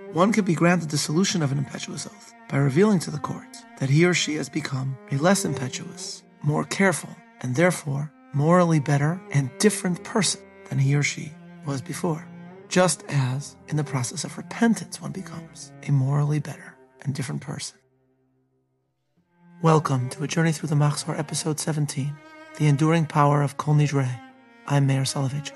one can be granted the solution of an impetuous oath by revealing to the court that he or she has become a less impetuous, more careful, and therefore morally better and different person than he or she was before. Just as in the process of repentance one becomes a morally better and different person. Welcome to A Journey Through the Machzor, Episode 17, The Enduring Power of Kol Nidrei. I'm Meir Soloveichik.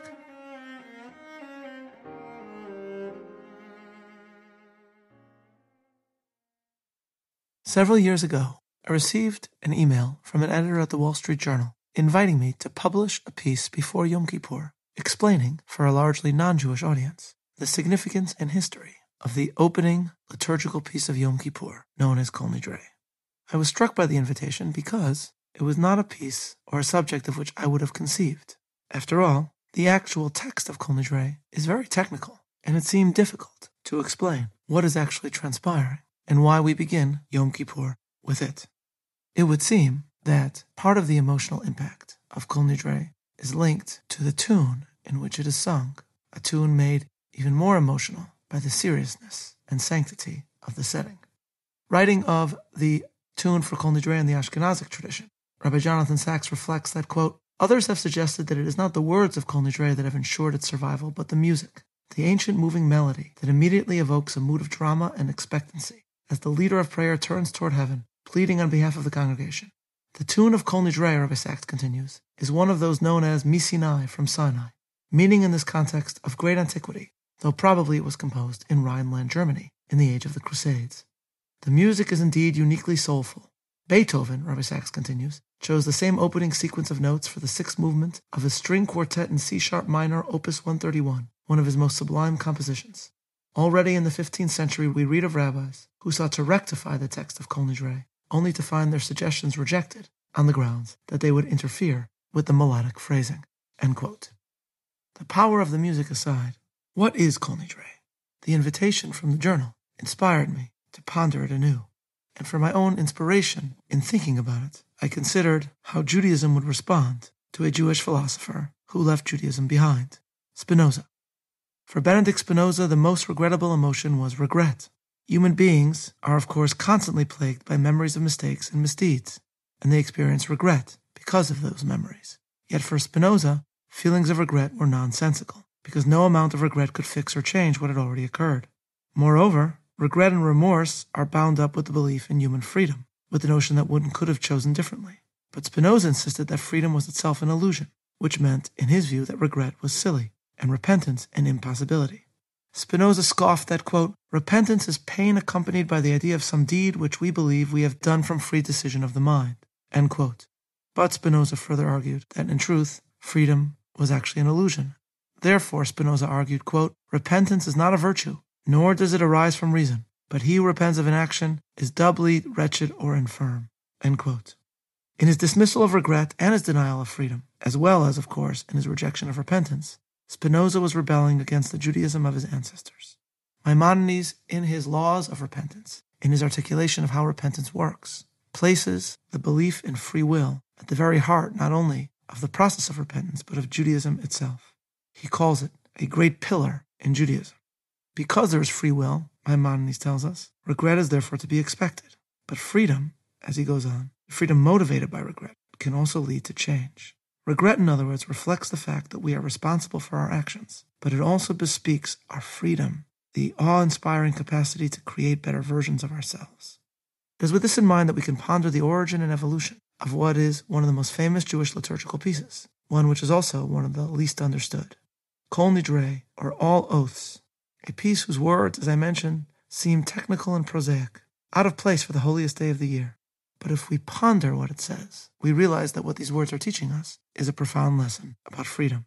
Several years ago, I received an email from an editor at the Wall Street Journal inviting me to publish a piece before Yom Kippur explaining, for a largely non-Jewish audience, the significance and history of the opening liturgical piece of Yom Kippur, known as Kol Nidrei. I was struck by the invitation because it was not a piece or a subject of which I would have conceived. After all, the actual text of Kol Nidrei is very technical, and it seemed difficult to explain what is actually transpiring and why we begin Yom Kippur with it. It would seem that part of the emotional impact of Kol Nidrei is linked to the tune in which it is sung, a tune made even more emotional by the seriousness and sanctity of the setting. Writing of the tune for Kol Nidrei in the Ashkenazic tradition, Rabbi Jonathan Sacks reflects that, quote, others have suggested that it is not the words of Kol Nidrei that have ensured its survival, but the music, the ancient moving melody that immediately evokes a mood of drama and expectancy as the leader of prayer turns toward heaven, pleading on behalf of the congregation. The tune of Kol Nidrei, Rabbi Sacks continues, is one of those known as Misinai, from Sinai, meaning in this context of great antiquity, though probably it was composed in Rhineland, Germany, in the age of the Crusades. The music is indeed uniquely soulful. Beethoven, Rabbi Sacks continues, chose the same opening sequence of notes for the sixth movement of his string quartet in C-sharp minor, opus 131, one of his most sublime compositions. Already in the 15th century we read of rabbis who sought to rectify the text of Kol Nidrei, only to find their suggestions rejected on the grounds that they would interfere with the melodic phrasing. End quote. The power of the music aside, what is Kol Nidrei? The invitation from the journal inspired me to ponder it anew, and for my own inspiration in thinking about it, I considered how Judaism would respond to a Jewish philosopher who left Judaism behind, Spinoza. For Benedict Spinoza, the most regrettable emotion was regret. Human beings are, of course, constantly plagued by memories of mistakes and misdeeds, and they experience regret because of those memories. Yet for Spinoza, feelings of regret were nonsensical, because no amount of regret could fix or change what had already occurred. Moreover, regret and remorse are bound up with the belief in human freedom, with the notion that one could have chosen differently. But Spinoza insisted that freedom was itself an illusion, which meant, in his view, that regret was silly, and repentance an impossibility. Spinoza scoffed that, quote, repentance is pain accompanied by the idea of some deed which we believe we have done from free decision of the mind, end quote. But Spinoza further argued that, in truth, freedom was actually an illusion. Therefore, Spinoza argued, quote, repentance is not a virtue, nor does it arise from reason, but he who repents of an action is doubly wretched or infirm, end quote. In his dismissal of regret and his denial of freedom, as well as, of course, in his rejection of repentance, Spinoza was rebelling against the Judaism of his ancestors. Maimonides, in his Laws of Repentance, in his articulation of how repentance works, places the belief in free will at the very heart not only of the process of repentance, but of Judaism itself. He calls it a great pillar in Judaism. Because there is free will, Maimonides tells us, regret is therefore to be expected. But freedom, as he goes on, freedom motivated by regret, can also lead to change. Regret, in other words, reflects the fact that we are responsible for our actions, but it also bespeaks our freedom, the awe-inspiring capacity to create better versions of ourselves. It is with this in mind that we can ponder the origin and evolution of what is one of the most famous Jewish liturgical pieces, one which is also one of the least understood. Kol Nidrei, or All Oaths, a piece whose words, as I mentioned, seem technical and prosaic, out of place for the holiest day of the year. But if we ponder what it says, we realize that what these words are teaching us is a profound lesson about freedom.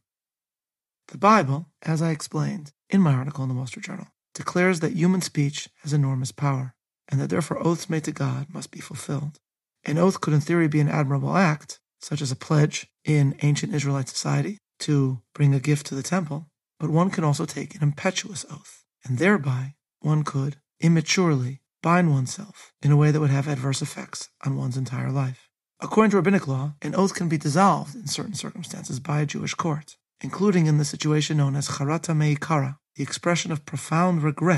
The Bible, as I explained in my article in the Wall Street Journal, declares that human speech has enormous power, and that therefore oaths made to God must be fulfilled. An oath could in theory be an admirable act, such as a pledge in ancient Israelite society to bring a gift to the temple, but one can also take an impetuous oath, and thereby one could immaturely bind oneself in a way that would have adverse effects on one's entire life. According to rabbinic law, an oath can be dissolved in certain circumstances by a Jewish court, including in the situation known as charata meikara, the expression of profound regret that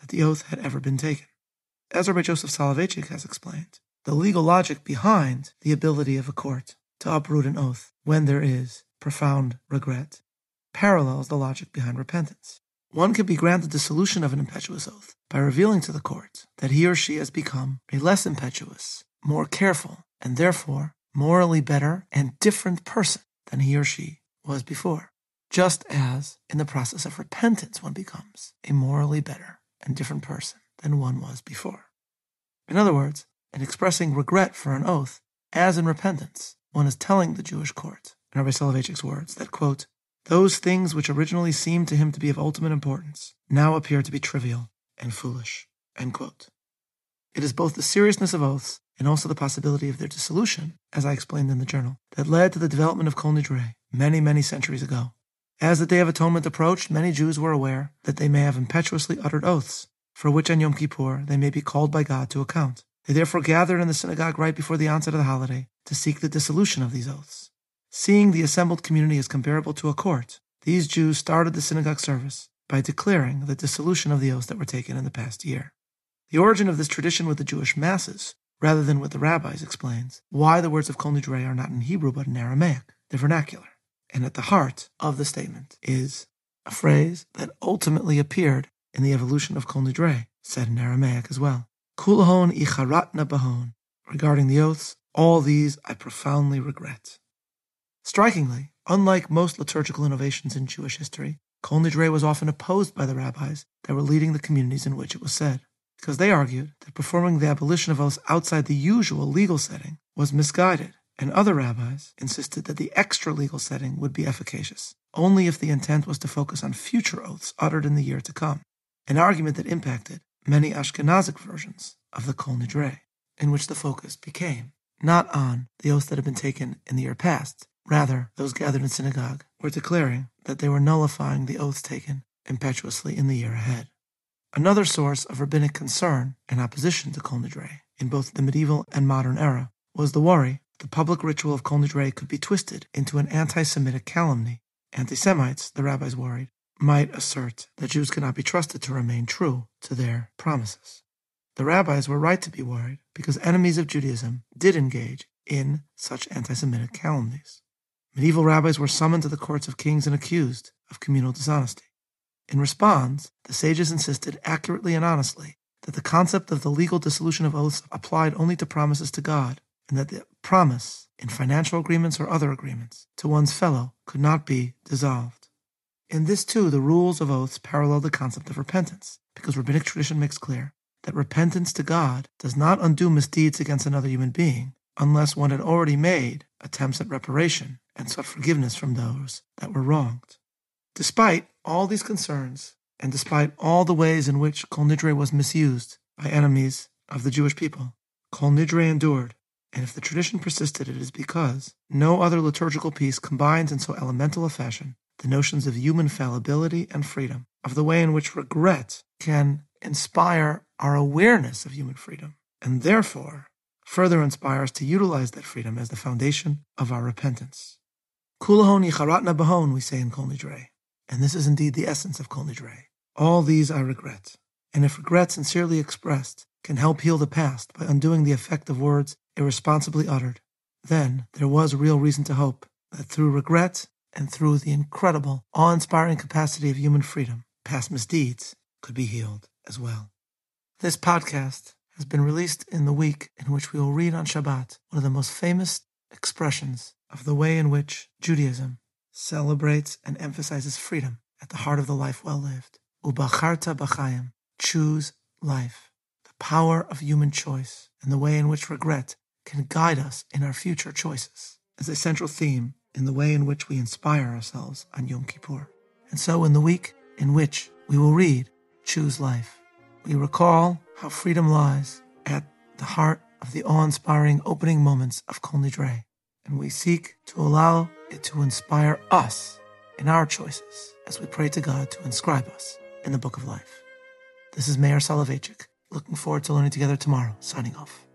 that the oath had ever been taken. As Rabbi Joseph Soloveitchik has explained, the legal logic behind the ability of a court to uproot an oath when there is profound regret parallels the logic behind repentance. One can be granted dissolution of an impetuous oath by revealing to the court that he or she has become a less impetuous, more careful, and therefore morally better and different person than he or she was before. Just as in the process of repentance one becomes a morally better and different person than one was before. In other words, in expressing regret for an oath, as in repentance, one is telling the Jewish court, in Rabbi Soloveitchik's words, that, quote, those things which originally seemed to him to be of ultimate importance now appear to be trivial and foolish, end quote. It is both the seriousness of oaths and also the possibility of their dissolution, as I explained in the journal, that led to the development of Kol Nidrei many, many centuries ago. As the Day of Atonement approached, many Jews were aware that they may have impetuously uttered oaths, for which on Yom Kippur they may be called by God to account. They therefore gathered in the synagogue right before the onset of the holiday to seek the dissolution of these oaths. Seeing the assembled community as comparable to a court, these Jews started the synagogue service by declaring the dissolution of the oaths that were taken in the past year. The origin of this tradition with the Jewish masses, rather than with the rabbis, explains why the words of Kol Nidrei are not in Hebrew but in Aramaic, the vernacular. And at the heart of the statement is a phrase that ultimately appeared in the evolution of Kol Nidrei, said in Aramaic as well. Kulhon icharatna bahon. Regarding the oaths, all these I profoundly regret. Strikingly, unlike most liturgical innovations in Jewish history, Kol Nidrei was often opposed by the rabbis that were leading the communities in which it was said, because they argued that performing the abolition of oaths outside the usual legal setting was misguided, and other rabbis insisted that the extra-legal setting would be efficacious, only if the intent was to focus on future oaths uttered in the year to come, an argument that impacted many Ashkenazic versions of the Kol Nidrei, in which the focus became not on the oaths that had been taken in the year past. Rather, those gathered in synagogue were declaring that they were nullifying the oaths taken impetuously in the year ahead. Another source of rabbinic concern and opposition to Kol Nidrei in both the medieval and modern era was the worry that the public ritual of Kol Nidrei could be twisted into an anti-Semitic calumny. Anti-Semites, the rabbis worried, might assert that Jews could not be trusted to remain true to their promises. The rabbis were right to be worried because enemies of Judaism did engage in such anti-Semitic calumnies. Medieval rabbis were summoned to the courts of kings and accused of communal dishonesty. In response, the sages insisted accurately and honestly that the concept of the legal dissolution of oaths applied only to promises to God, and that the promise, in financial agreements or other agreements, to one's fellow could not be dissolved. In this, too, the rules of oaths parallel the concept of repentance, because rabbinic tradition makes clear that repentance to God does not undo misdeeds against another human being unless one had already made attempts at reparation and sought forgiveness from those that were wronged. Despite all these concerns, and despite all the ways in which Kol Nidrei was misused by enemies of the Jewish people, Kol Nidrei endured, and if the tradition persisted, it is because no other liturgical piece combines in so elemental a fashion the notions of human fallibility and freedom, of the way in which regret can inspire our awareness of human freedom, and therefore further inspire us to utilize that freedom as the foundation of our repentance. Kulahon yicharatna bahon, we say in Kol Nidrei, and this is indeed the essence of Kol Nidrei. All these I regret, and if regret sincerely expressed can help heal the past by undoing the effect of words irresponsibly uttered, then there was real reason to hope that through regret and through the incredible, awe-inspiring capacity of human freedom, past misdeeds could be healed as well. This podcast has been released in the week in which we will read on Shabbat one of the most famous expressions of the way in which Judaism celebrates and emphasizes freedom at the heart of the life well lived. Ubacharta b'chaim, choose life. The power of human choice and the way in which regret can guide us in our future choices is a central theme in the way in which we inspire ourselves on Yom Kippur. And so in the week in which we will read Choose Life, we recall how freedom lies at the heart of the awe-inspiring opening moments of Kol Nidrei, and we seek to allow it to inspire us in our choices as we pray to God to inscribe us in the Book of Life. This is Meir Soloveitchik, looking forward to learning together tomorrow, signing off.